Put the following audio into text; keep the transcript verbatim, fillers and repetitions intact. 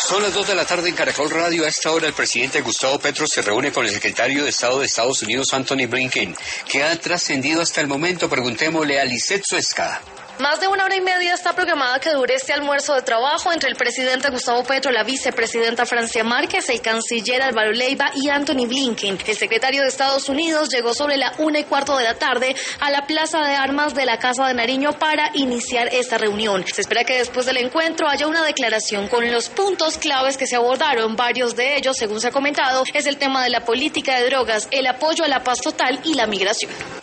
Son las dos de la tarde en Caracol Radio. A esta hora el presidente Gustavo Petro se reúne con el secretario de Estado de Estados Unidos, Anthony Blinken. ¿Qué ha trascendido hasta el momento? Preguntémosle a Lisette Suezca. Más de una hora y media está programada que dure este almuerzo de trabajo entre el presidente Gustavo Petro, la vicepresidenta Francia Márquez, el canciller Álvaro Leiva y Anthony Blinken. El secretario de Estados Unidos llegó sobre la una y cuarto de la tarde a la Plaza de Armas de la Casa de Nariño para iniciar esta reunión. Se espera que después del encuentro haya una declaración con los puntos claves que se abordaron. Varios de ellos, según se ha comentado, es el tema de la política de drogas, el apoyo a la paz total y la migración.